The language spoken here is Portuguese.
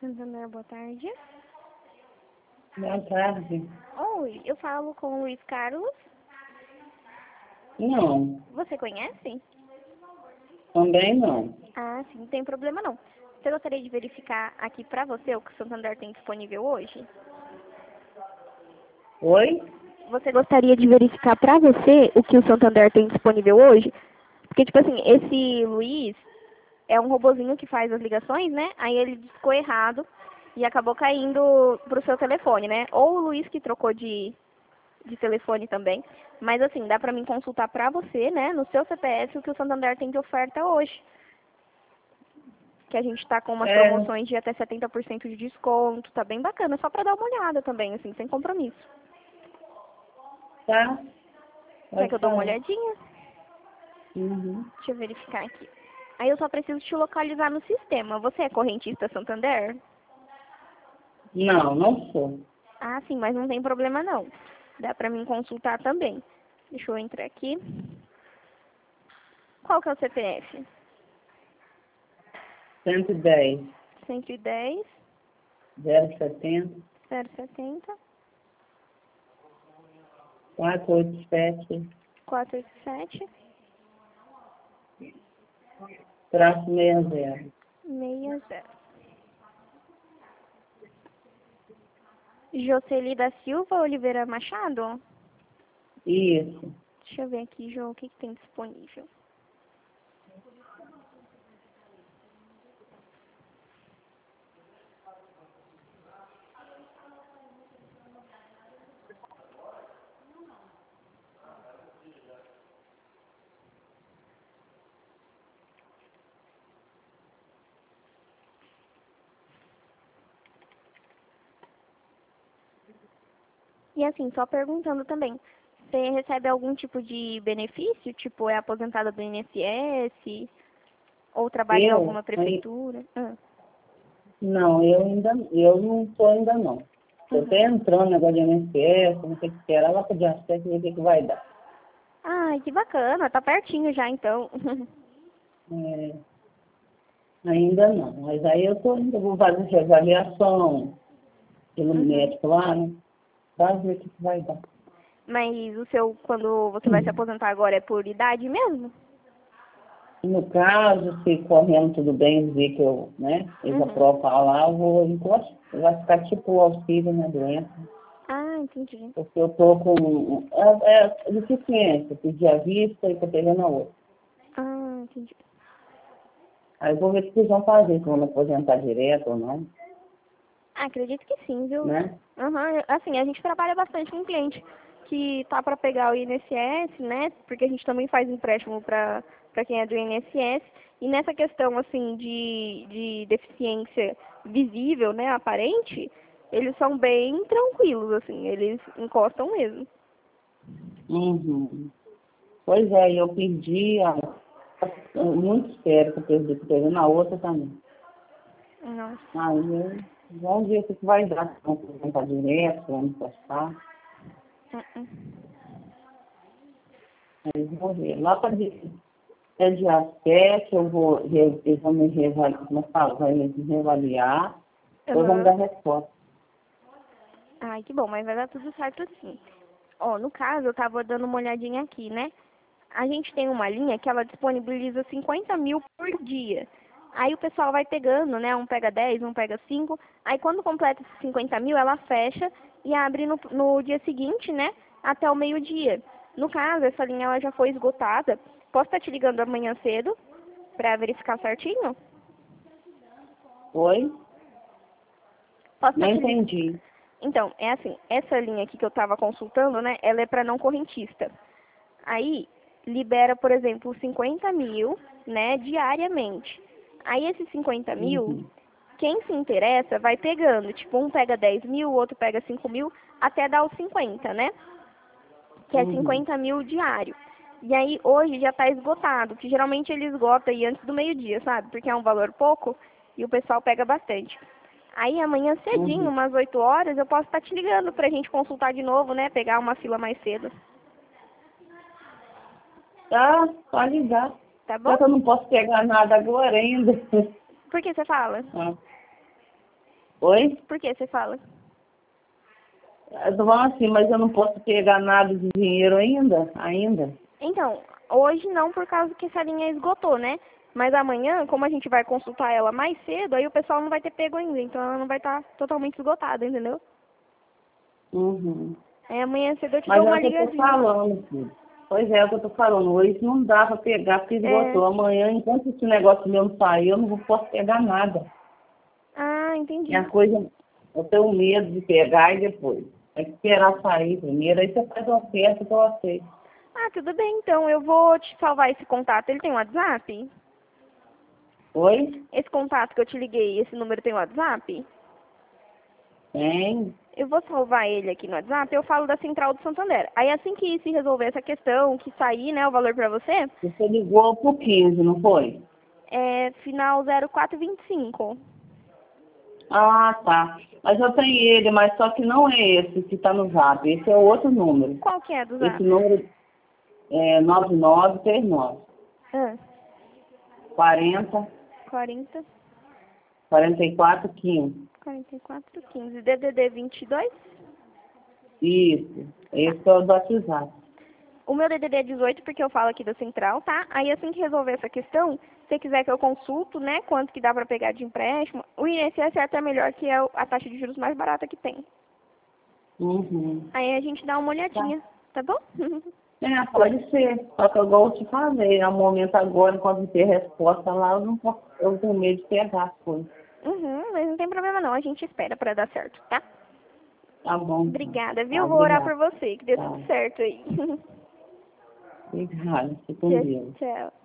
Santander, boa tarde. Boa tarde. Oi, eu falo com o Luiz Carlos. Não, Você conhece? também não. Ah, sim, não tem problema não. Você gostaria de verificar aqui pra você o que o Santander tem disponível hoje? Oi? Você gostaria de verificar pra você o que o Santander tem disponível hoje? Porque, tipo assim, esse Luiz é um robozinho que faz as ligações, né? Aí ele discou errado e acabou caindo pro seu telefone, né? Ou o Luiz que trocou de telefone também. Mas assim, dá pra mim consultar pra você, né, no seu CPF, o que o Santander tem de oferta hoje. Que a gente tá com umas É, promoções de até 70% de desconto, tá bem bacana, só pra dar uma olhada também, assim, sem compromisso. tá? Quer que Pode eu dê uma falar. olhadinha? Uhum. Deixa eu verificar aqui. Aí eu só preciso te localizar no sistema. Você é correntista Santander? Não, não sou. Ah, sim, mas não tem problema não. Dá pra mim consultar também. Deixa eu entrar aqui. Qual que é o CPF? 110, 110 070, 070 487, 487 traço 60. 60. Jocely da Silva Oliveira Machado? Isso. Deixa eu ver aqui, Jô, o que tem disponível. E assim, só perguntando também, você recebe algum tipo de benefício? Tipo, é aposentada do INSS? Ou trabalha em Eu? alguma prefeitura? Não, eu não sou ainda não. Estou Uhum. até entrando no negócio de INSS, não sei o que era, lá para o acesso e ver o que vai dar. Ai, que bacana, tá pertinho já então. É, ainda não, mas aí eu tô indo, vou fazer essa avaliação pelo Uhum. médico lá, né? Para ver o que vai dar. Mas o seu, quando você vai se aposentar agora, é por idade mesmo? No caso, se correndo tudo bem, ver que eu, né, eles Uhum. aprovam lá, eu vou encostar. Vai ficar tipo o auxílio na doença. Ah, entendi. Porque eu tô com deficiência, pedi a vista e tô pegando a outra. Ah, entendi. Aí eu vou ver o que eles vão fazer, se vão me aposentar direto ou não, Ah, acredito que sim, viu? né? Aham, assim, a gente trabalha bastante com cliente que tá para pegar o INSS, né? Porque a gente também faz empréstimo para quem é do INSS. E nessa questão, assim, de deficiência visível, né, aparente, eles são bem tranquilos, assim, eles encostam mesmo. Uhum. Pois é, eu pedi, muito sério que eu perdi, tô pegando a outra também. Nossa. Aí vamos ver o que vai dar, se vão aposentar direto, se vão encostar. Uh-uh. Aí vamos ver. Lá para é dia 7, eles vão me reavaliar, como eu falo, vai me reavaliar, depois vão me Aham. dar resposta. Ai, que bom, mas vai dar tudo certo sim. Ó, no caso, eu tava dando uma olhadinha aqui, né? A gente tem uma linha que ela disponibiliza 50 mil por dia. Aí o pessoal vai pegando, né? Um pega 10, um pega 5. Aí quando completa esses 50 mil, ela fecha e abre no dia seguinte, né? Até o meio-dia. No caso, essa linha ela já foi esgotada. Posso estar te ligando amanhã cedo pra verificar certinho? Oi? Posso estar Não te ligando. entendi. Então, é assim, essa linha aqui que eu estava consultando, né? Ela é para não correntista. Aí, libera, por exemplo, 50 mil, né, diariamente. Aí, esses 50 mil, Uhum. quem se interessa vai pegando. Tipo, um pega 10 mil, o outro pega 5 mil, até dar os 50, né? Que é Uhum. 50 mil diário. E aí, hoje já está esgotado, que geralmente ele esgota aí antes do meio-dia, sabe? Porque é um valor pouco e o pessoal pega bastante. Aí, amanhã cedinho, Uhum. umas 8 horas, eu posso estar te ligando pra gente consultar de novo, né? Pegar uma fila mais cedo. Tá, pode ligar. Tá bom? Só que eu não posso pegar nada agora ainda. Por que você fala? Ah. Oi? Por que você fala? Eu tô falando assim, mas eu não posso pegar nada de dinheiro ainda. Então, hoje não por causa que essa linha esgotou, né? Mas amanhã, como a gente vai consultar ela mais cedo, aí o pessoal não vai ter pego ainda, então ela não vai estar totalmente esgotada, entendeu? Uhum. Aí amanhã cedo eu te Mas dou é uma o que eu tô ligadinha. falando, filho. Pois é o que eu tô falando. Hoje não dá pra pegar, porque É. esgotou. Amanhã, enquanto esse negócio meu não sair, eu não posso pegar nada. Ah, E a entendi. coisa, eu tenho medo de pegar e depois. Tem que esperar sair primeiro, aí você faz uma oferta que eu aceito. Ah, tudo bem, então eu vou te salvar esse contato. Ele tem WhatsApp? Oi? Esse contato que eu te liguei, esse número tem WhatsApp? Tem. Eu vou salvar ele aqui no WhatsApp, eu falo da Central do Santander. Aí assim que se resolver essa questão, que sair, né, o valor pra você, Você ligou pro 15, não foi? é final 0425. Ah, tá. Mas eu tenho ele, mas só que não é esse que está no Zap. Esse é outro número. Qual que é do Esse Zap? número é 9939 Ah, 40 40 44 15. 44 15. DDD 22? Isso. Tá. Esse é o do WhatsApp. O meu DDD é 18 porque eu falo aqui da Central, tá? Aí assim que resolver essa questão, se você quiser que eu consulto, né, quanto que dá pra pegar de empréstimo, o INSS é até melhor que é a taxa de juros mais barata que tem. Uhum. Aí a gente dá uma Tá. olhadinha, tá bom? É, pode ser. Só que igual eu te falei, no momento agora, enquanto não ter resposta lá, eu não posso, eu tenho medo de pegar as coisas. Mas não tem problema não, a gente espera pra dar certo, tá? Tá bom, então. Obrigada, Tá, viu? Vou orar obrigada. por você, que dê tudo Tá. certo aí. Obrigada. Fique com Tchau, Deus. tchau.